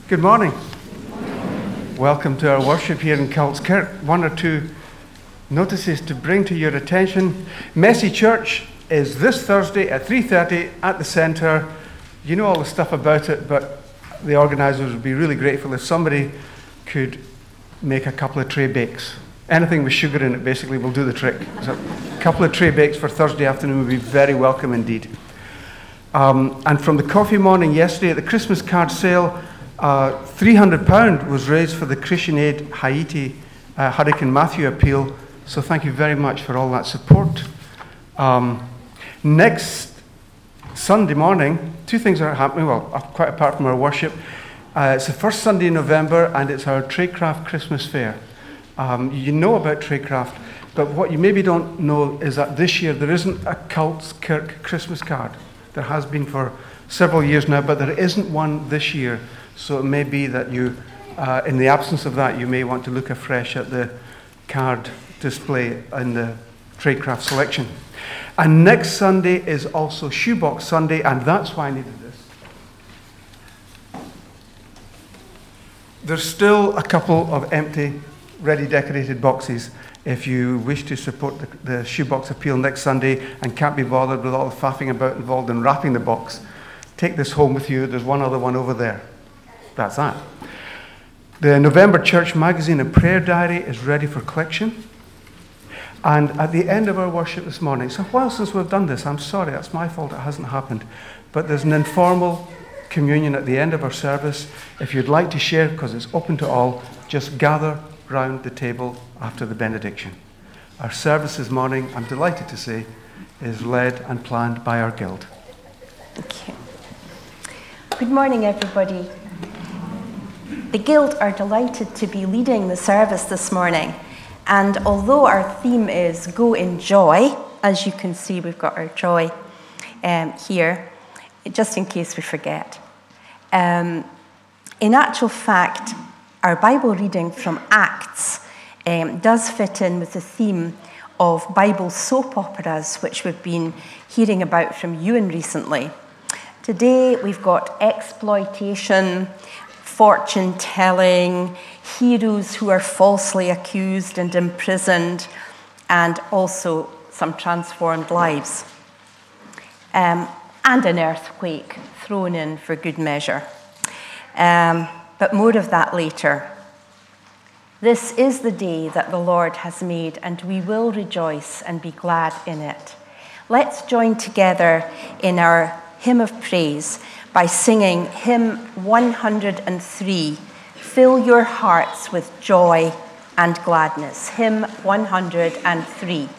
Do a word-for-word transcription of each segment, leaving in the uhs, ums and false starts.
Good morning. Welcome to our worship here in Cults Kirk. One or two notices to bring to your attention. Messy Church is this Thursday at three thirty at the centre. You know all the stuff about it, but the organisers would be really grateful if somebody could make a couple of tray bakes. Anything with sugar in it basically will do the trick. So a couple of tray bakes for Thursday afternoon would be very welcome indeed. Um, and from the coffee morning yesterday at the Christmas card sale, uh, three hundred pounds was raised for the Christian Aid Haiti uh, Hurricane Matthew appeal. So thank you very much for all that support. Um, next Sunday morning, two things are happening, well, quite apart from our worship. Uh, it's the first Sunday in November, and it's our Tradecraft Christmas Fair. Um, you know about Tradecraft, but what you maybe don't know is that this year there isn't a Cults Kirk Christmas card. There has been for several years now, but there isn't one this year. So it may be that you, uh, in the absence of that, you may want to look afresh at the card display in the Tradecraft selection. And next Sunday is also Shoebox Sunday, and that's why I needed this. There's still a couple of empty, ready decorated boxes if you wish to support the, the Shoebox Appeal next Sunday and can't be bothered with all the faffing about involved in wrapping the box. Take this home with you. There's one other one over there. That's that. The November Church Magazine and Prayer Diary is ready for collection. And at the end of our worship this morning, it's a while since we've done this. I'm sorry, that's my fault, it hasn't happened. But there's an informal communion at the end of our service. If you'd like to share, because it's open to all, just gather round the table after the benediction. Our service this morning, I'm delighted to say, is led and planned by our guild. Thank you. Good morning, everybody. The guild are delighted to be leading the service this morning. And although our theme is Go in Joy, as you can see, we've got our joy um, here, just in case we forget. Um, in actual fact, our Bible reading from Acts um, does fit in with the theme of Bible soap operas, which we've been hearing about from Ewan recently. Today, we've got exploitation, fortune-telling, heroes who are falsely accused and imprisoned, and also some transformed lives. Um, and an earthquake thrown in for good measure. Um, but more of that later. This is the day that the Lord has made, and we will rejoice and be glad in it. Let's join together in our hymn of praise by singing hymn one hundred three, Fill Your Hearts with Joy and Gladness. Hymn one hundred three.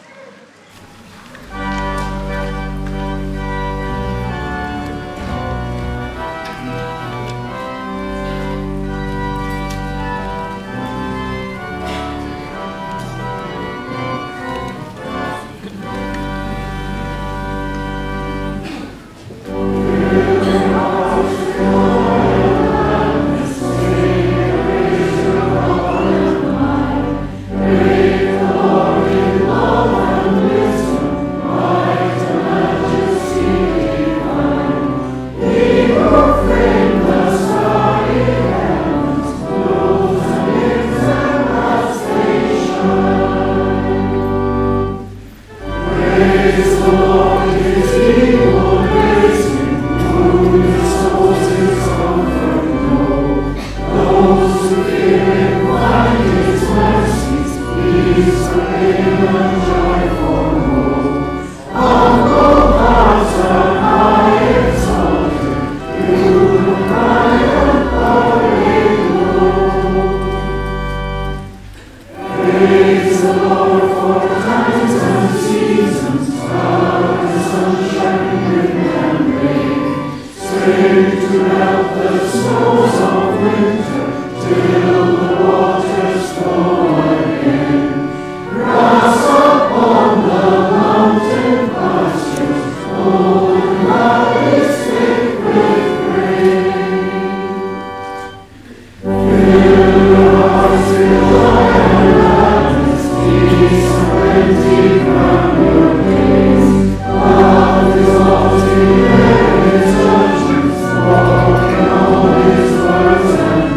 All his words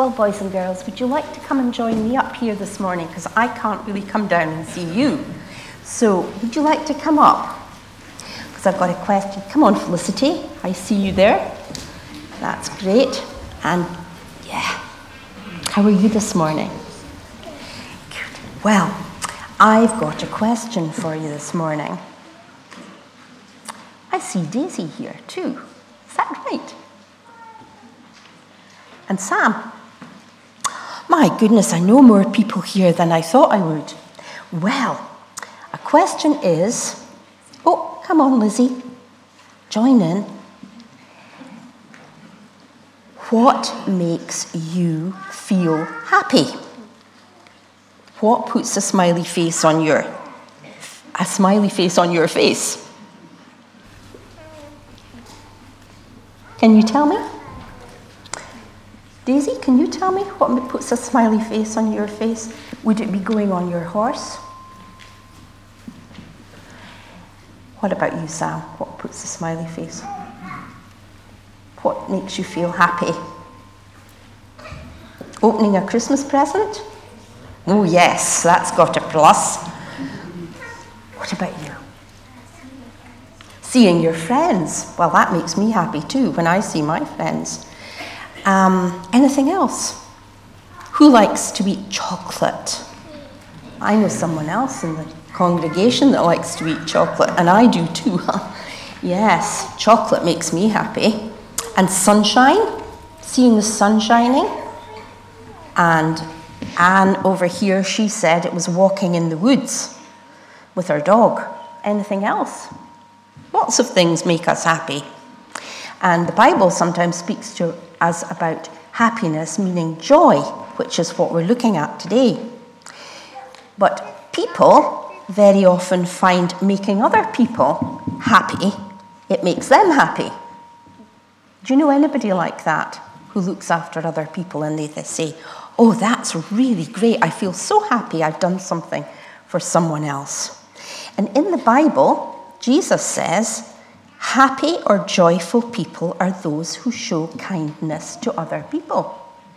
Well, boys and girls, would you like to come and join me up here this morning? Because I can't really come down and see you. So, would you like to come up? Because I've got a question. Come on, Felicity. I see you there. That's great. And, yeah. How are you this morning? Good. Well, I've got a question for you this morning. I see Daisy here, too. Is that right? And Sam. My goodness, I know more people here than I thought I would. Well, a question is, oh, come on, Lizzie, join in. What makes you feel happy? What puts a smiley face on your, a smiley face on your face? Can you tell me? Daisy, can you tell me what puts a smiley face on your face? Would it be going on your horse? What about you, Sam? What puts a smiley face? What makes you feel happy? Opening a Christmas present? Oh yes, that's got a plus. What about you? Seeing your friends. Well, that makes me happy too when I see my friends. Um, anything else? Who likes to eat chocolate? I know someone else in the congregation that likes to eat chocolate, and I do too. Yes, chocolate makes me happy. And sunshine, seeing the sun shining. And Anne over here, she said it was walking in the woods with her dog. Anything else? Lots of things make us happy. And the Bible sometimes speaks to us about happiness, meaning joy, which is what we're looking at today. But people very often find making other people happy, it makes them happy. Do you know anybody like that who looks after other people and they, they say, oh, that's really great. I feel so happy I've done something for someone else. And in the Bible, Jesus says, happy or joyful people are those who show kindness to other people.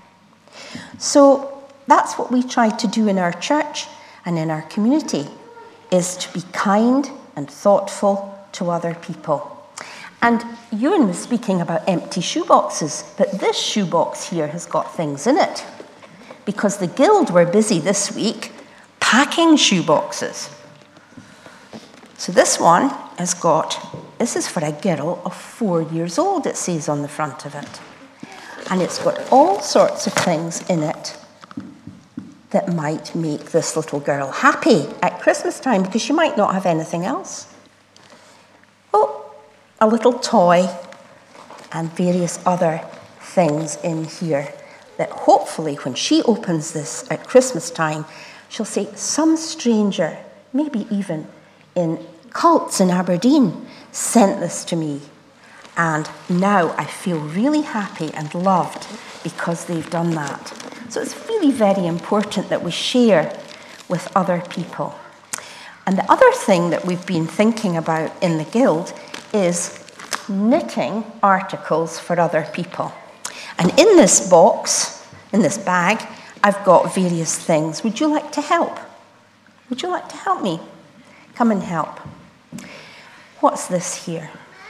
So that's what we try to do in our church and in our community, is to be kind and thoughtful to other people. And Ewan was speaking about empty shoeboxes, but this shoebox here has got things in it, because the Guild were busy this week packing shoeboxes. So this one has got, this is for a girl of four years old, it says on the front of it. And it's got all sorts of things in it that might make this little girl happy at Christmas time, because she might not have anything else. Oh, a little toy and various other things in here that hopefully when she opens this at Christmas time, she'll say, some stranger, maybe even in Cults in Aberdeen, sent this to me. And now I feel really happy and loved because they've done that. So it's really very important that we share with other people. And the other thing that we've been thinking about in the Guild is knitting articles for other people. And in this box, in this bag, I've got various things. Would you like to help? Would you like to help me? Come and help. What's this here?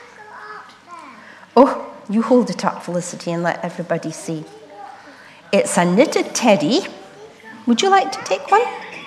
Oh, you hold it up, Felicity, and let everybody see. It's a knitted teddy. Would you like to take one?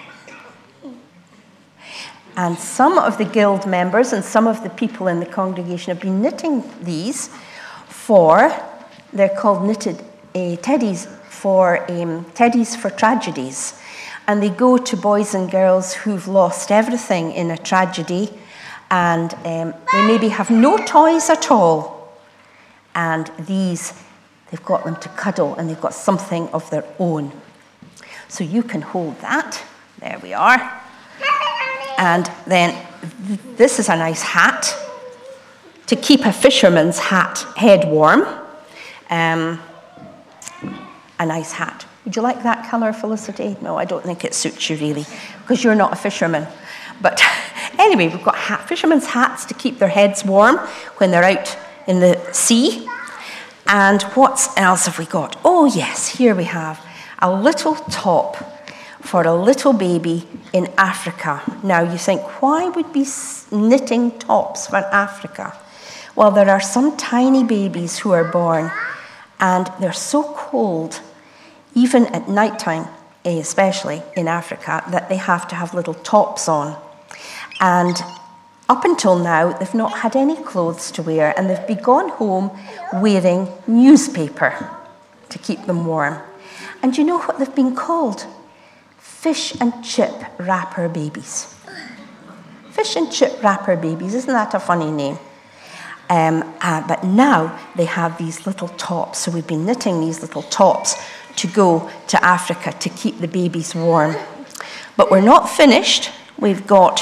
And some of the Guild members and some of the people in the congregation have been knitting these for, they're called knitted uh, teddies for um, teddies for tragedies. And they go to boys and girls who've lost everything in a tragedy, and um, they maybe have no toys at all. And these, they've got them to cuddle, and they've got something of their own. So you can hold that. There we are. And then th- this is a nice hat to keep a fisherman's hat head warm. Um, a nice hat. Would you like that colour, Felicity? No, I don't think it suits you really, because you're not a fisherman. But anyway, we've got hat, fishermen's hats to keep their heads warm when they're out in the sea. And what else have we got? Oh, yes, here we have a little top for a little baby in Africa. Now, you think, why would be knitting tops for Africa? Well, there are some tiny babies who are born, and they're so cold, even at nighttime, especially in Africa, that they have to have little tops on. And up until now, they've not had any clothes to wear, and they've been gone home wearing newspaper to keep them warm. And you know what they've been called? Fish and chip wrapper babies. Fish and chip wrapper babies, isn't that a funny name? Um, uh, but now they have these little tops, so we've been knitting these little tops to go to Africa to keep the babies warm. But we're not finished. We've got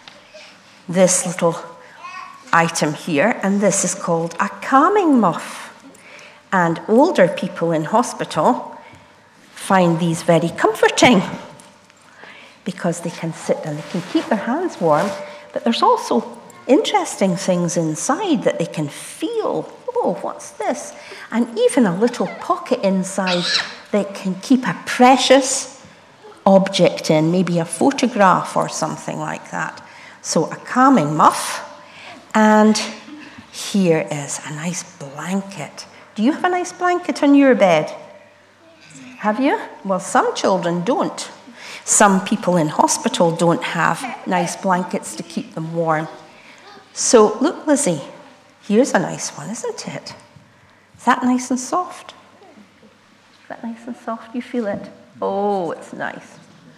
this little item here, and this is called a calming muff. And older people in hospital find these very comforting because they can sit and they can keep their hands warm, but there's also interesting things inside that they can feel. Oh, what's this? And even a little pocket inside that can keep a precious object in, maybe a photograph or something like that. So a calming muff, and here is a nice blanket. Do you have a nice blanket on your bed? Have you? Well, some children don't. Some people in hospital don't have nice blankets to keep them warm. So look, Lizzie, here's a nice one, isn't it? Is that nice and soft? Is that nice and soft? You feel it? Oh, it's nice.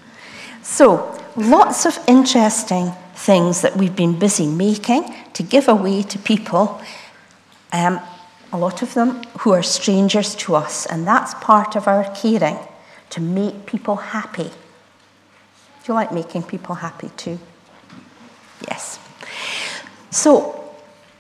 So lots of interesting things that we've been busy making to give away to people, um, a lot of them who are strangers to us, and that's part of our caring, to make people happy. Do you like making people happy too? Yes. So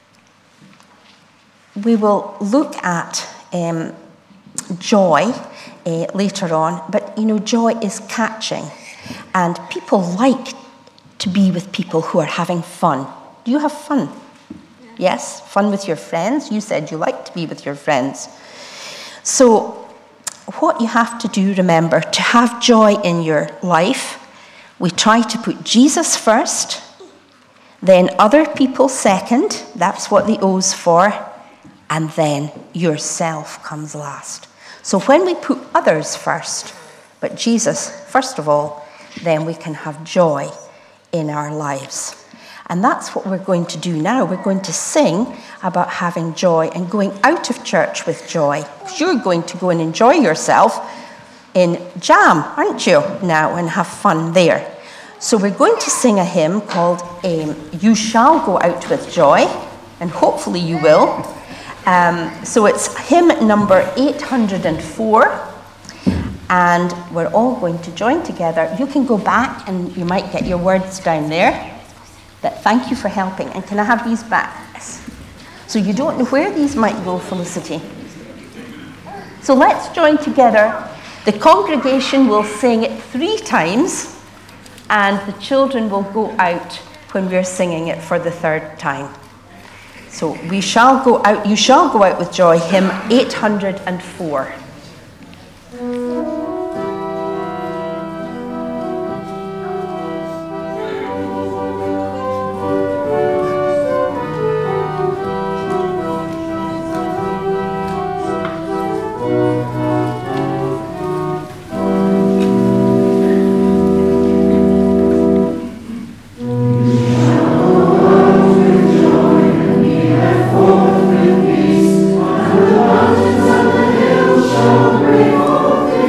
we will look at um, joy uh, later on, but you know, joy is catching, and people like to be with people who are having fun. Do you have fun? Yes, fun with your friends. You said you like to be with your friends. So what you have to do, remember, to have joy in your life, we try to put Jesus first, then other people second, that's what the O's for, and then yourself comes last. So when we put others first, but Jesus first of all, then we can have joy in our lives. And that's what we're going to do now. We're going to sing about having joy and going out of church with joy. You're going to go and enjoy yourself in Jam, aren't you, now, and have fun there. So we're going to sing a hymn called um, You Shall Go Out With Joy, and hopefully you will. Um, so it's hymn number eight hundred four, and we're all going to join together. You can go back and you might get your words down there. But thank you for helping. And can I have these back? Yes. So you don't know where these might go, Felicity. So let's join together. The congregation will sing it three times, and the children will go out when we're singing it for the third time. So we shall go out, you shall go out with joy, hymn eight hundred four. Shall bring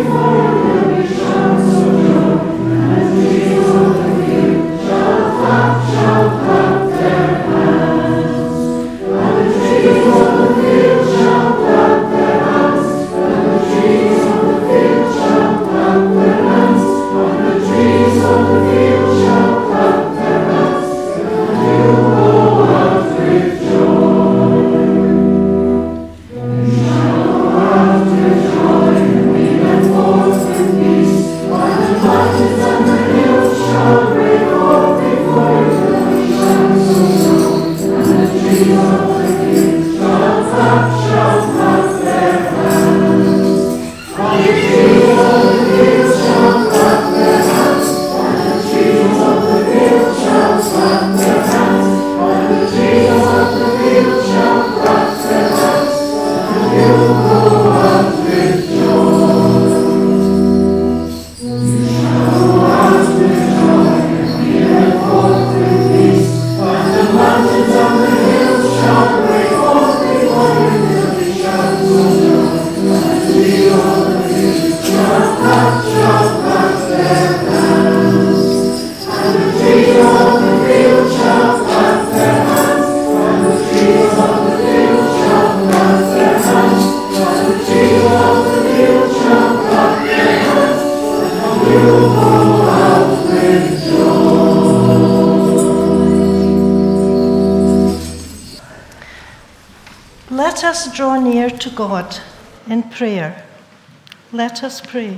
Let us draw near to God in prayer. Let us pray.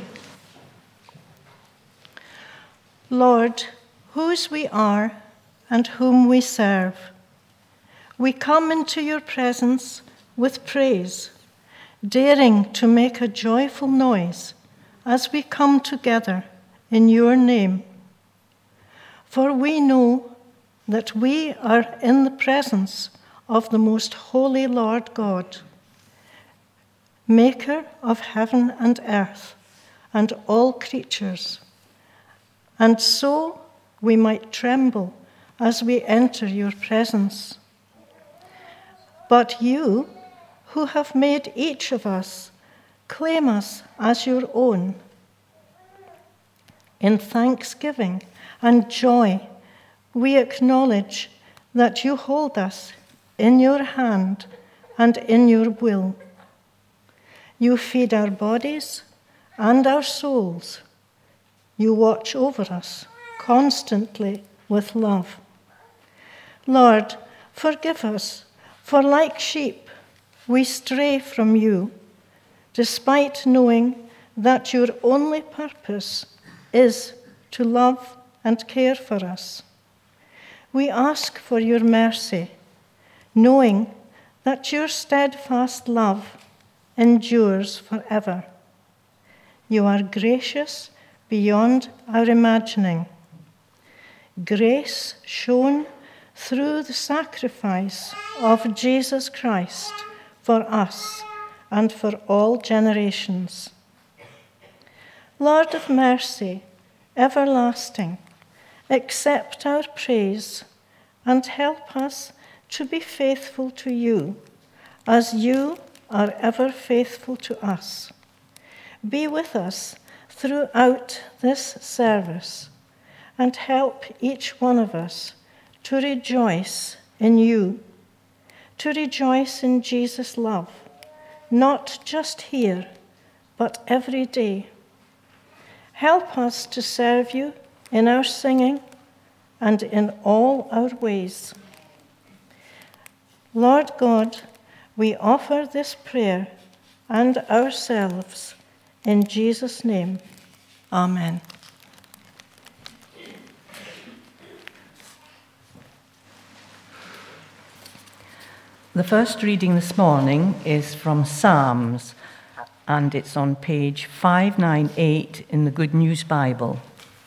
Lord, whose we are and whom we serve, we come into your presence with praise, daring to make a joyful noise as we come together in your name. For we know that we are in the presence of the most holy Lord God, maker of heaven and earth and all creatures, and so we might tremble as we enter your presence. But you, who have made each of us, claim us as your own. In thanksgiving and joy, we acknowledge that you hold us in your hand and in your will. You feed our bodies and our souls. You watch over us constantly with love. Lord, forgive us, for like sheep, we stray from you, despite knowing that your only purpose is to love and care for us. We ask for your mercy, knowing that your steadfast love endures forever. You are gracious beyond our imagining. Grace shown through the sacrifice of Jesus Christ for us and for all generations. Lord of mercy, everlasting, accept our praise and help us to be faithful to you as you are ever faithful to us. Be with us throughout this service and help each one of us to rejoice in you, to rejoice in Jesus' love, not just here, but every day. Help us to serve you in our singing and in all our ways. Lord God, we offer this prayer and ourselves in Jesus' name. Amen. The first reading this morning is from Psalms, and it's on page five ninety-eight in the Good News Bible.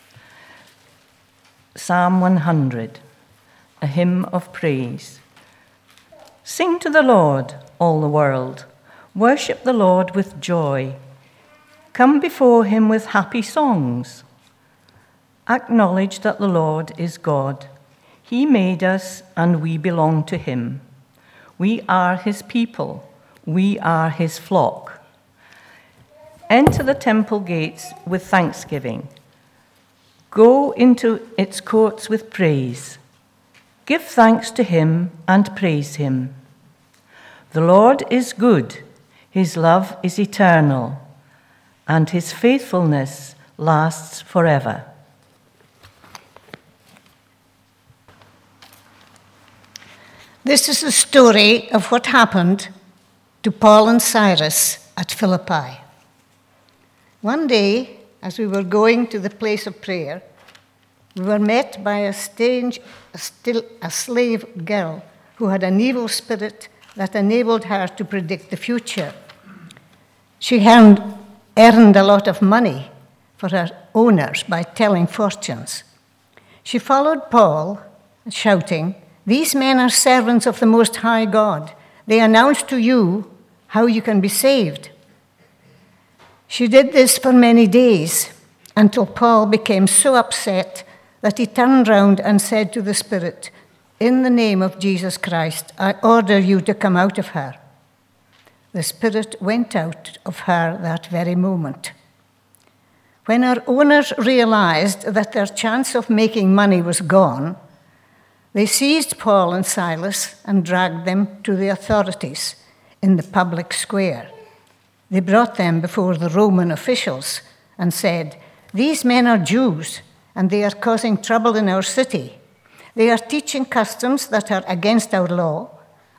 Psalm one hundred, a hymn of praise. Sing to the Lord, all the world. Worship the Lord with joy. Come before him with happy songs. Acknowledge that the Lord is God. He made us, and we belong to him. We are his people. We are his flock. Enter the temple gates with thanksgiving. Go into its courts with praise. Give thanks to him and praise him. The Lord is good. His love is eternal, and his faithfulness lasts forever. This is the story of what happened to Paul and Silas at Philippi. One day, as we were going to the place of prayer, we were met by a, strange, a, still, a slave girl who had an evil spirit that enabled her to predict the future. She earned, earned a lot of money for her owners by telling fortunes. She followed Paul, shouting, "These men are servants of the Most High God. They announce to you how you can be saved." She did this for many days until Paul became so upset that he turned round and said to the Spirit, "In the name of Jesus Christ, I order you to come out of her." The Spirit went out of her that very moment. When her owners realized that their chance of making money was gone, they seized Paul and Silas and dragged them to the authorities in the public square. They brought them before the Roman officials and said, "These men are Jews, and they are causing trouble in our city. They are teaching customs that are against our law.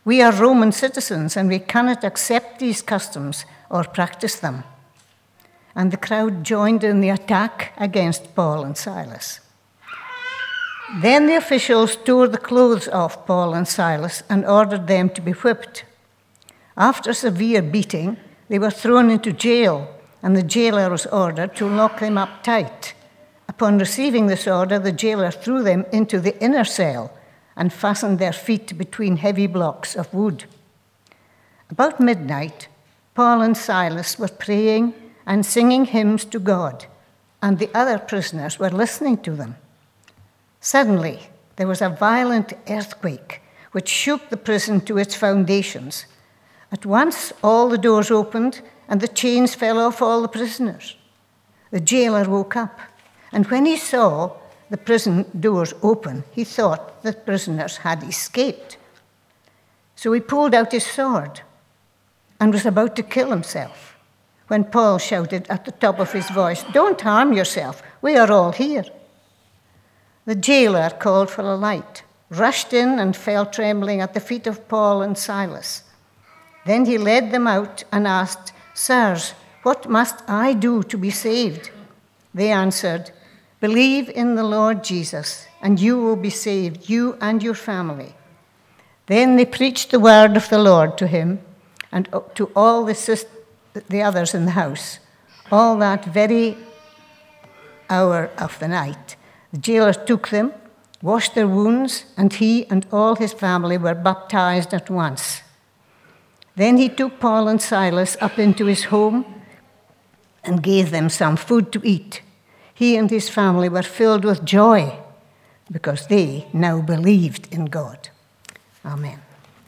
We are Roman citizens and we cannot accept these customs or practice them." And the crowd joined in the attack against Paul and Silas. Then the officials tore the clothes off Paul and Silas and ordered them to be whipped. After severe beating, they were thrown into jail, and the jailer was ordered to lock them up tight. Upon receiving this order, the jailer threw them into the inner cell and fastened their feet between heavy blocks of wood. About midnight, Paul and Silas were praying and singing hymns to God, and the other prisoners were listening to them. Suddenly, there was a violent earthquake which shook the prison to its foundations. At once, all the doors opened and the chains fell off all the prisoners. The jailer woke up, and when he saw the prison doors open, he thought the prisoners had escaped. So he pulled out his sword and was about to kill himself when Paul shouted at the top of his voice, "Don't harm yourself, we are all here." The jailer called for a light, rushed in and fell trembling at the feet of Paul and Silas. Then he led them out and asked, "Sirs, what must I do to be saved?" They answered, "Believe in the Lord Jesus, and you will be saved, you and your family." Then they preached the word of the Lord to him and to all the, sis- the others in the house, all that very hour of the night. The jailer took them, washed their wounds, and he and all his family were baptized at once. Then he took Paul and Silas up into his home and gave them some food to eat. He and his family were filled with joy because they now believed in God. Amen.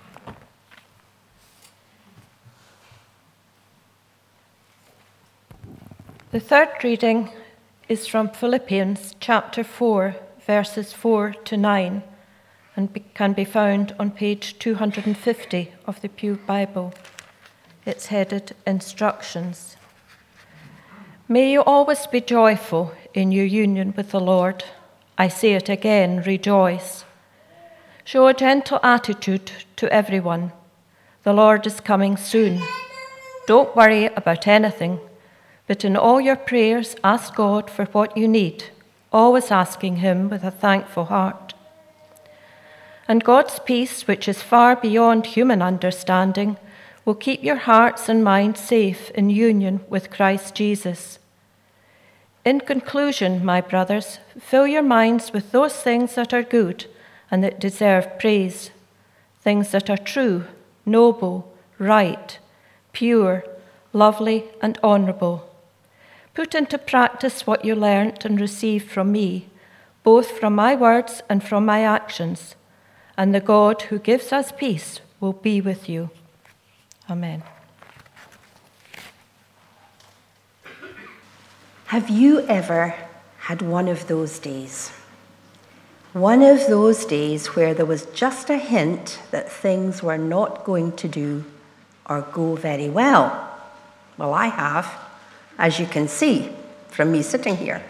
The third reading is from Philippians chapter four, verses four to nine, and be, can be found on page two hundred fifty of the Pew Bible. It's headed Instructions. May you always be joyful in your union with the Lord. I say it again, rejoice. Show a gentle attitude to everyone. The Lord is coming soon. Don't worry about anything, but in all your prayers ask God for what you need, always asking him with a thankful heart. And God's peace, which is far beyond human understanding, will keep your hearts and minds safe in union with Christ Jesus. In conclusion, my brothers, fill your minds with those things that are good and that deserve praise, things that are true, noble, right, pure, lovely, and honorable. Put into practice what you learnt and received from me, both from my words and from my actions, and the God who gives us peace will be with you. Amen. Have you ever had one of those days? One of those days where there was just a hint that things were not going to do or go very well? Well, I have, as you can see from me sitting here.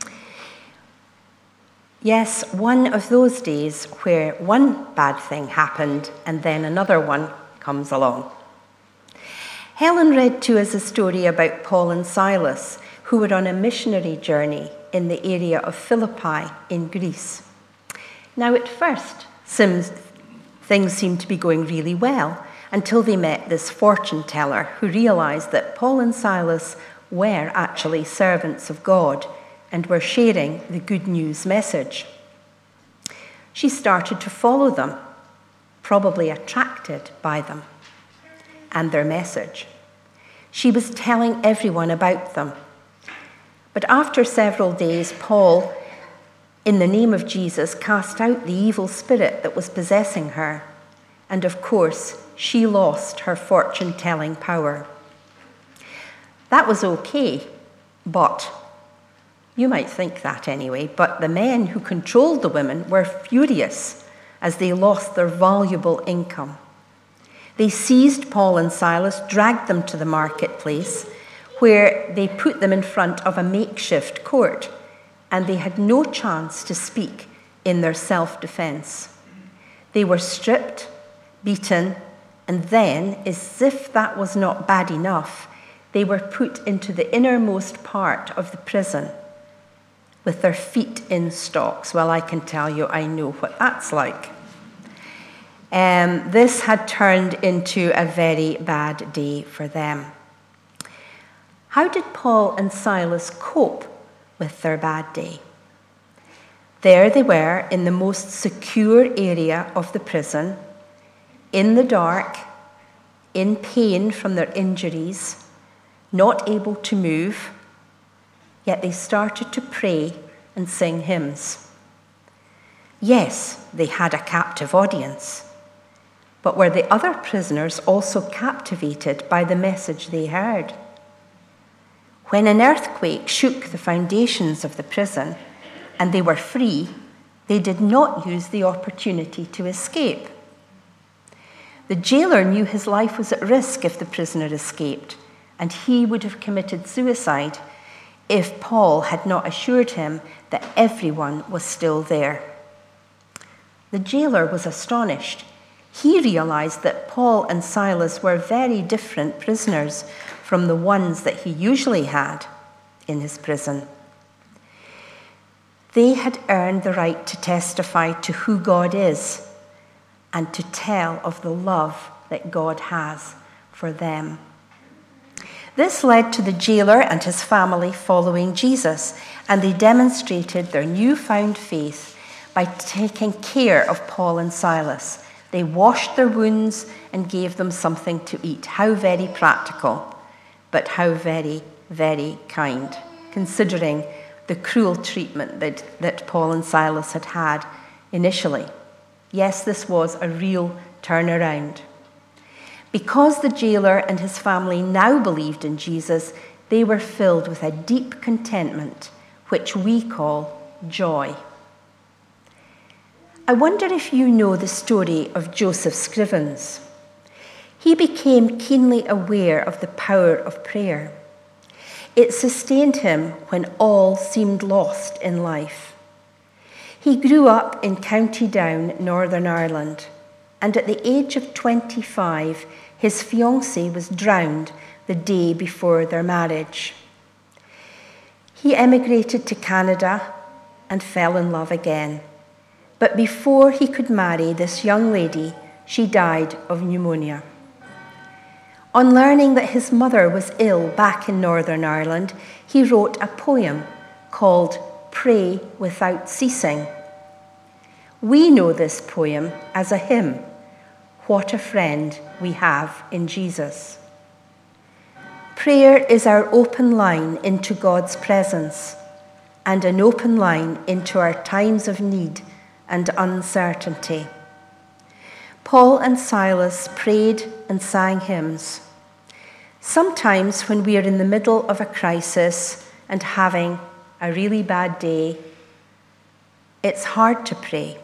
Yes, one of those days where one bad thing happened and then another one comes along. Helen read to us a story about Paul and Silas, who were on a missionary journey in the area of Philippi in Greece. Now, at first, Sims, things seemed to be going really well until they met this fortune teller who realized that Paul and Silas were actually servants of God and were sharing the good news message. She started to follow them, probably attracted by them and their message. She was telling everyone about them. But after several days, Paul, in the name of Jesus, cast out the evil spirit that was possessing her. And of course, she lost her fortune-telling power. That was okay, but you might think that anyway, but the men who controlled the women were furious as they lost their valuable income. They seized Paul and Silas, dragged them to the marketplace, where they put them in front of a makeshift court, and they had no chance to speak in their self-defense. They were stripped, beaten, and then, as if that was not bad enough, they were put into the innermost part of the prison with their feet in stocks. Well, I can tell you, I know what that's like. Um, this had turned into a very bad day for them. How did Paul and Silas cope with their bad day? There they were in the most secure area of the prison, in the dark, in pain from their injuries, not able to move, yet they started to pray and sing hymns. Yes, they had a captive audience, but were the other prisoners also captivated by the message they heard? When an earthquake shook the foundations of the prison and they were free, they did not use the opportunity to escape. The jailer knew his life was at risk if the prisoner escaped, and he would have committed suicide if Paul had not assured him that everyone was still there. The jailer was astonished. He realized that Paul and Silas were very different prisoners from the ones that he usually had in his prison. They had earned the right to testify to who God is and to tell of the love that God has for them. This led to the jailer and his family following Jesus, and they demonstrated their newfound faith by taking care of Paul and Silas. They washed their wounds and gave them something to eat. How very practical, but how very, very kind, considering the cruel treatment that, that Paul and Silas had had initially. Yes, this was a real turnaround. Because the jailer and his family now believed in Jesus, they were filled with a deep contentment, which we call joy. I wonder if you know the story of Joseph Scrivens. He became keenly aware of the power of prayer. It sustained him when all seemed lost in life. He grew up in County Down, Northern Ireland, and at the age of twenty-five, his fiancée was drowned the day before their marriage. He emigrated to Canada and fell in love again. But before he could marry this young lady, she died of pneumonia. On learning that his mother was ill back in Northern Ireland, he wrote a poem called Pray Without Ceasing. We know this poem as a hymn, What a Friend We Have in Jesus. Prayer is our open line into God's presence and an open line into our times of need and uncertainty. Paul and Silas prayed and sang hymns. Sometimes when we are in the middle of a crisis and having a really bad day, it's hard to pray.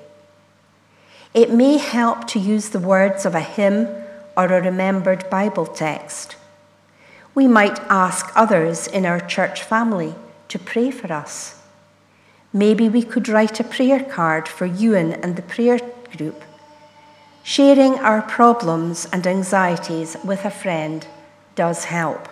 It may help to use the words of a hymn or a remembered Bible text. We might ask others in our church family to pray for us. Maybe we could write a prayer card for Ewan and the prayer group. Sharing our problems and anxieties with a friend does help.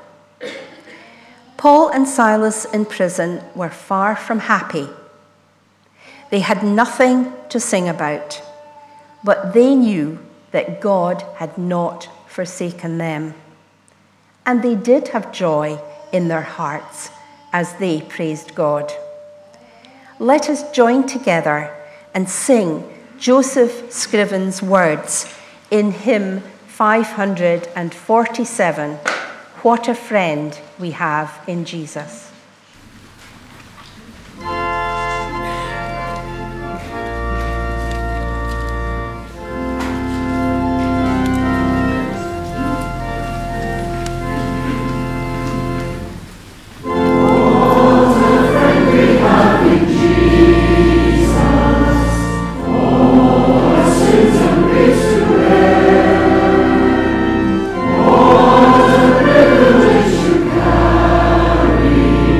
Paul and Silas in prison were far from happy. They had nothing to sing about, but they knew that God had not forsaken them. And they did have joy in their hearts as they praised God. Let us join together and sing Joseph Scrivens' words in hymn five hundred forty-seven, What a Friend We Have in Jesus. Carry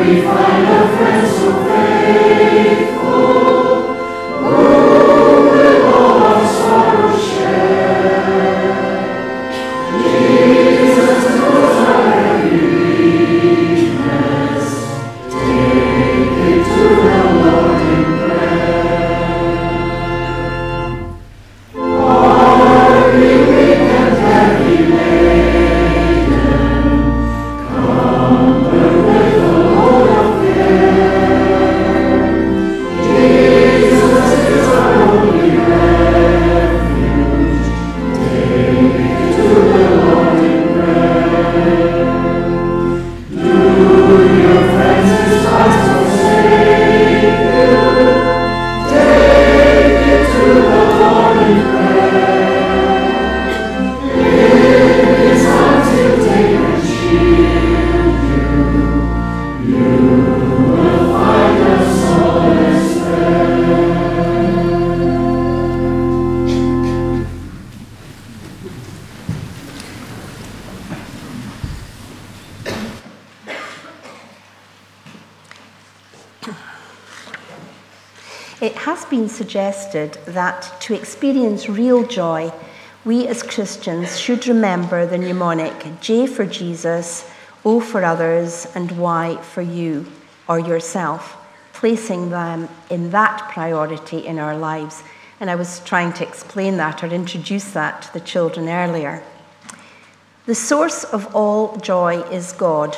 It has been suggested that to experience real joy, we as Christians should remember the mnemonic J for Jesus, O for others, and Y for you or yourself, placing them in that priority in our lives. And I was trying to explain that or introduce that to the children earlier. The source of all joy is God.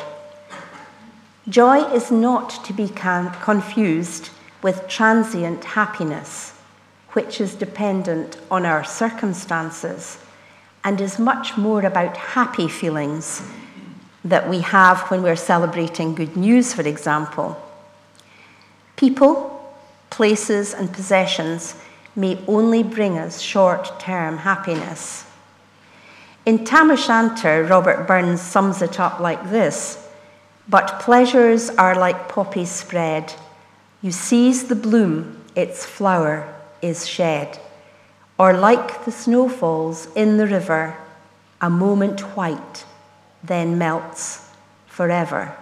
Joy is not to be confused with transient happiness, which is dependent on our circumstances and is much more about happy feelings that we have when we're celebrating good news, for example. People, places, and possessions may only bring us short-term happiness. In Tam O'Shanter, Robert Burns sums it up like this: "But pleasures are like poppies spread. You seize the bloom, its flower is shed. Or like the snowfalls in the river, a moment white, then melts forever."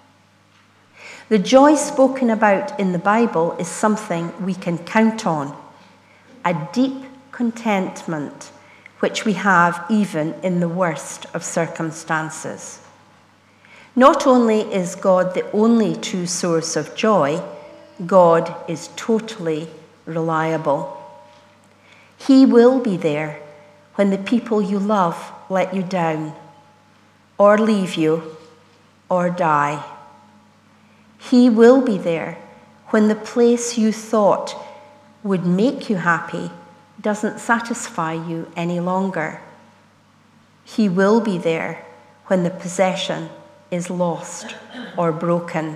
The joy spoken about in the Bible is something we can count on, a deep contentment which we have even in the worst of circumstances. Not only is God the only true source of joy, God is totally reliable. He will be there when the people you love let you down, or leave you, or die. He will be there when the place you thought would make you happy doesn't satisfy you any longer. He will be there when the possession is lost or broken.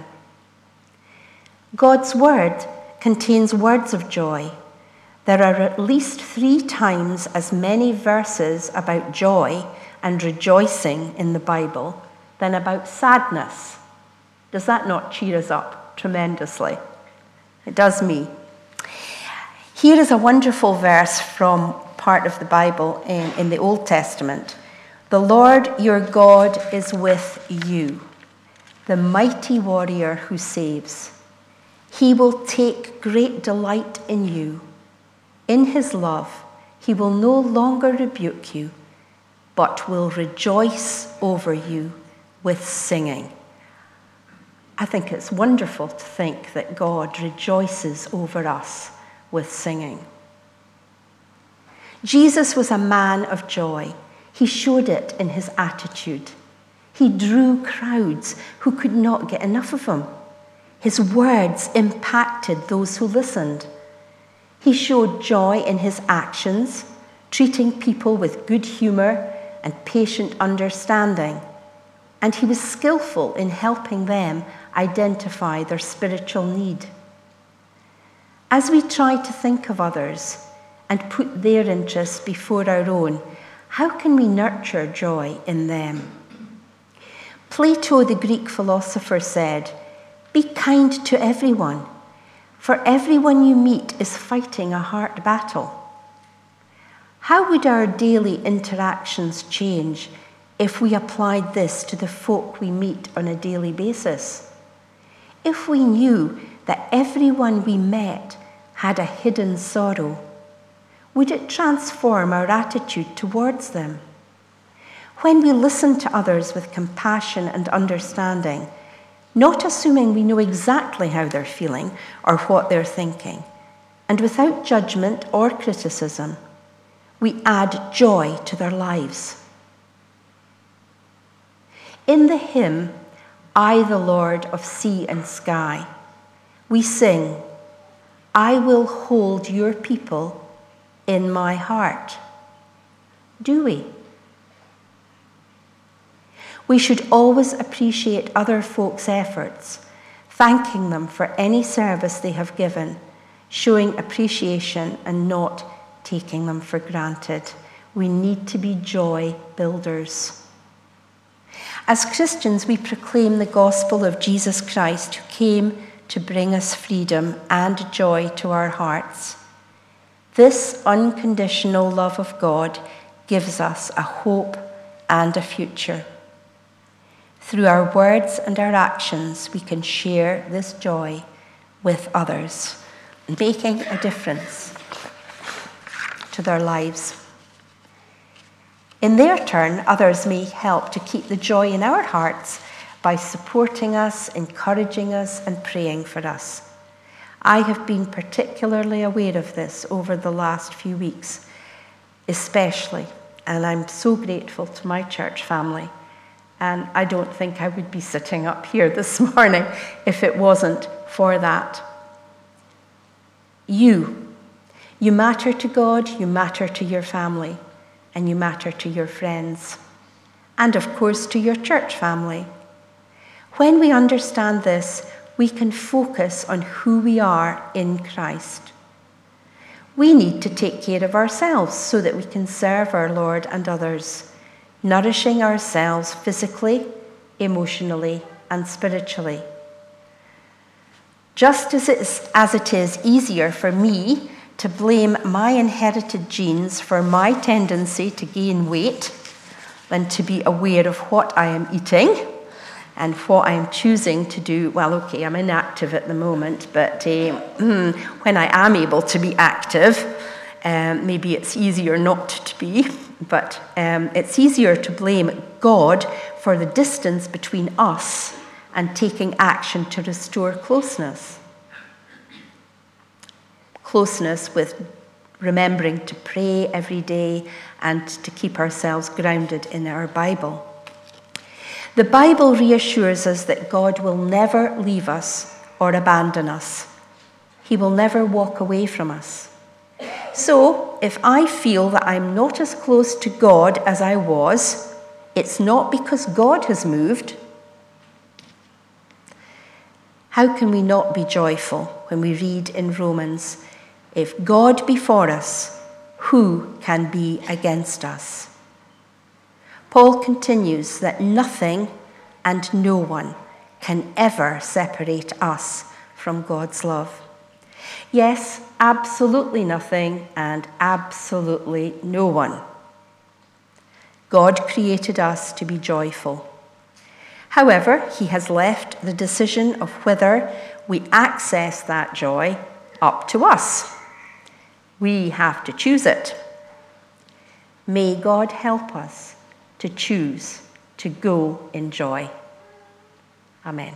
God's word contains words of joy. There are at least three times as many verses about joy and rejoicing in the Bible than about sadness. Does that not cheer us up tremendously? It does me. Here is a wonderful verse from part of the Bible in, in the Old Testament. "The Lord your God is with you, the mighty warrior who saves. He will take great delight in you. In his love, he will no longer rebuke you, but will rejoice over you with singing." I think it's wonderful to think that God rejoices over us with singing. Jesus was a man of joy. He showed it in his attitude. He drew crowds who could not get enough of him. His words impacted those who listened. He showed joy in his actions, treating people with good humor and patient understanding. And he was skillful in helping them identify their spiritual need. As we try to think of others and put their interests before our own, how can we nurture joy in them? Plato, the Greek philosopher, said, "Be kind to everyone, for everyone you meet is fighting a heart battle." How would our daily interactions change if we applied this to the folk we meet on a daily basis? if we knew that everyone we met had a hidden sorrow, would it transform our attitude towards them? When we listen to others with compassion and understanding, not assuming we know exactly how they're feeling or what they're thinking, and without judgment or criticism, we add joy to their lives. In the hymn, I, the Lord of sea and sky, we sing, I will hold your people in my heart. Do we? We should always appreciate other folks' efforts, thanking them for any service they have given, showing appreciation and not taking them for granted. We need to be joy builders. As Christians, we proclaim the gospel of Jesus Christ, who came to bring us freedom and joy to our hearts. This unconditional love of God gives us a hope and a future. Through our words and our actions, we can share this joy with others, making a difference to their lives. In their turn, others may help to keep the joy in our hearts by supporting us, encouraging us, and praying for us. I have been particularly aware of this over the last few weeks, especially, and I'm so grateful to my church family. And I don't think I would be sitting up here this morning if it wasn't for that. You, you matter to God, you matter to your family, and you matter to your friends, and of course to your church family. When we understand this, we can focus on who we are in Christ. We need to take care of ourselves so that we can serve our Lord and others, nourishing ourselves physically, emotionally, and spiritually. Just as it is, as it is easier for me to blame my inherited genes for my tendency to gain weight than to be aware of what I am eating and what I am choosing to do. Well, okay, I'm inactive at the moment, but uh, when I am able to be active, um, maybe it's easier not to be, but um, it's easier to blame God for the distance between us and taking action to restore closeness. Closeness with remembering to pray every day and to keep ourselves grounded in our Bible. The Bible reassures us that God will never leave us or abandon us. He will never walk away from us. So, if I feel that I'm not as close to God as I was, it's not because God has moved. How can we not be joyful when we read in Romans, if God be for us, who can be against us? Paul continues that nothing and no one can ever separate us from God's love. Yes, absolutely nothing and absolutely no one. God created us to be joyful. However, he has left the decision of whether we access that joy up to us. We have to choose it. May God help us to choose to go in joy. Amen.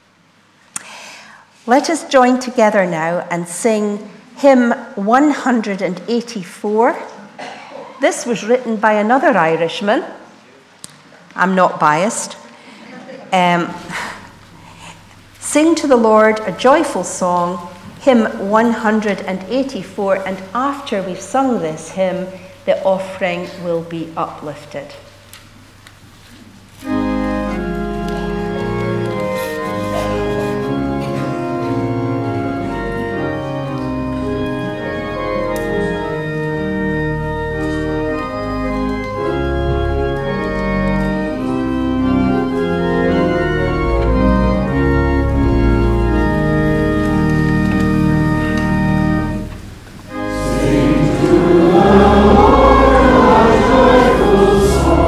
Let us join together now and sing hymn one hundred eighty-four. This was written by another Irishman. I'm not biased. Um, sing to the Lord a joyful song, hymn one hundred eighty-four, and after we've sung this hymn, the offering will be uplifted. Sing to the Lord a joyful song.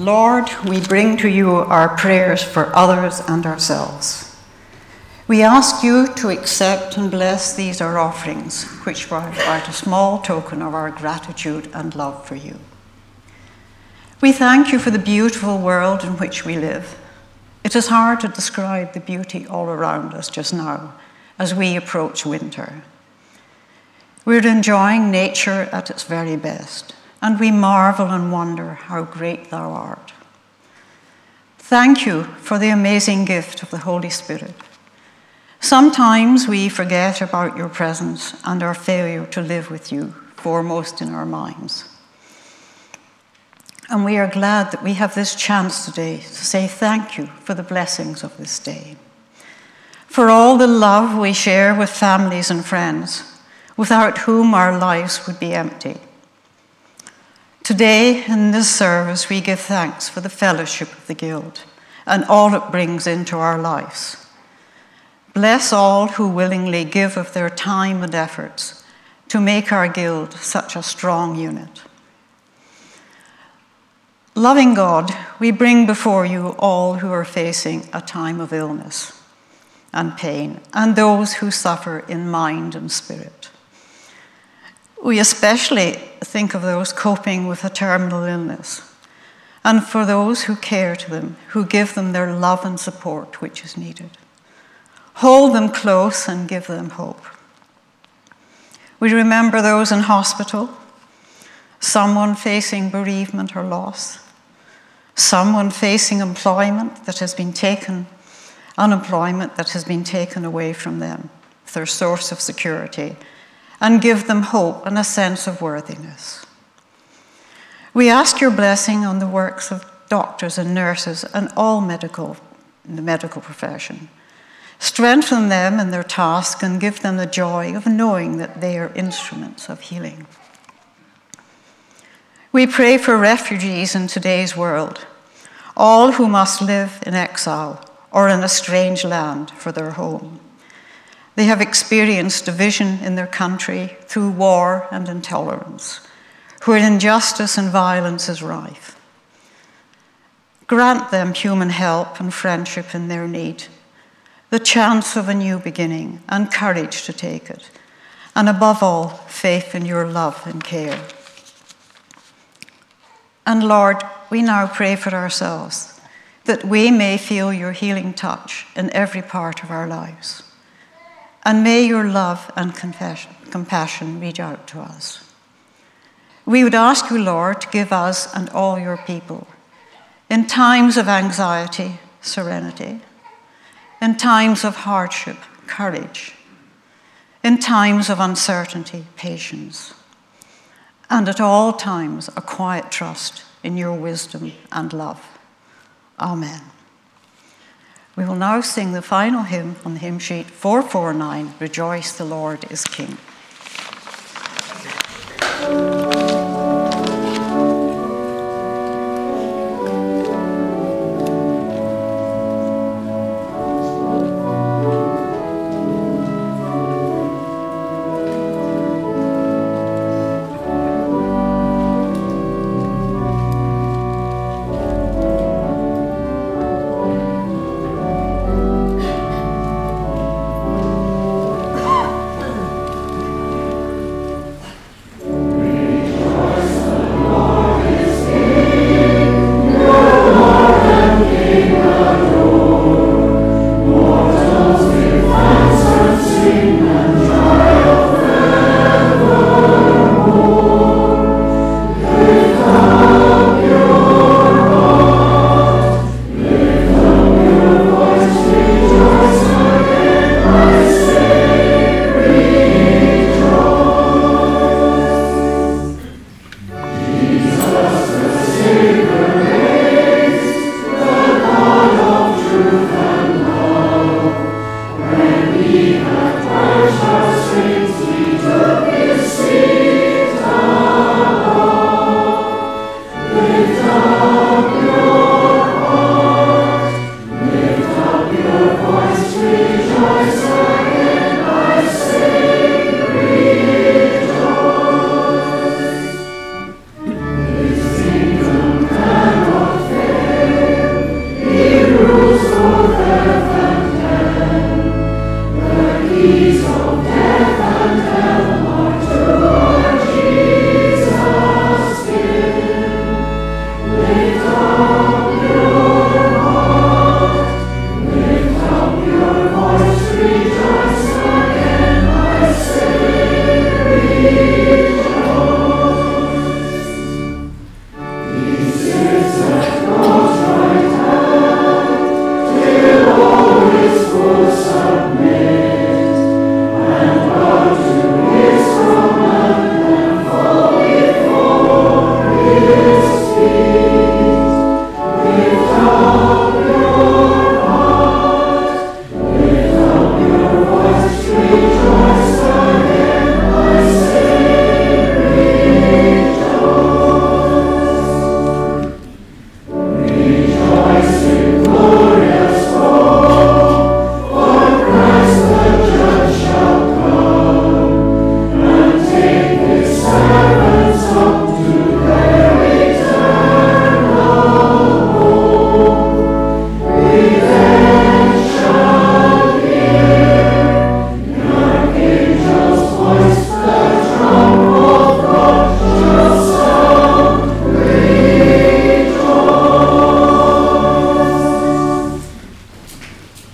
Lord, we bring to you our prayers for others and ourselves. We ask you to accept and bless these our offerings, which are a small token of our gratitude and love for you. We thank you for the beautiful world in which we live. It is hard to describe the beauty all around us just now as we approach winter. We're enjoying nature at its very best, and we marvel and wonder how great thou art. Thank you for the amazing gift of the Holy Spirit. Sometimes we forget about your presence and our failure to live with you foremost in our minds. And we are glad that we have this chance today to say thank you for the blessings of this day, for all the love we share with families and friends, without whom our lives would be empty. Today, in this service, we give thanks for the fellowship of the Guild and all it brings into our lives. Bless all who willingly give of their time and efforts to make our Guild such a strong unit. Loving God, we bring before you all who are facing a time of illness and pain, and those who suffer in mind and spirit. We especially think of those coping with a terminal illness, and for those who care to them, who give them their love and support which is needed. Hold them close and give them hope. We remember those in hospital, someone facing bereavement or loss, someone facing employment that has been taken, unemployment that has been taken away from them, their source of security, and give them hope and a sense of worthiness. We ask your blessing on the works of doctors and nurses and all medical, in the medical profession. Strengthen them in their task and give them the joy of knowing that they are instruments of healing. We pray for refugees in today's world, all who must live in exile or in a strange land for their home. They have experienced division in their country through war and intolerance, where injustice and violence is rife. Grant them human help and friendship in their need, the chance of a new beginning and courage to take it, and above all, faith in your love and care. And Lord, we now pray for ourselves, that we may feel your healing touch in every part of our lives. And may your love and compassion reach out to us. We would ask you, Lord, to give us and all your people, in times of anxiety, serenity, in times of hardship, courage, in times of uncertainty, patience, and at all times a quiet trust in your wisdom and love. Amen. We will now sing the final hymn on the hymn sheet four forty-nine, Rejoice, the Lord is King.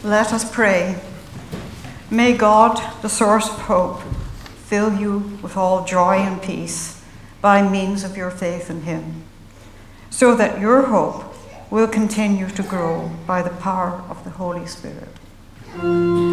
Let us pray. May God, the source of hope, fill you with all joy and peace by means of your faith in him, so that your hope will continue to grow by the power of the Holy Spirit.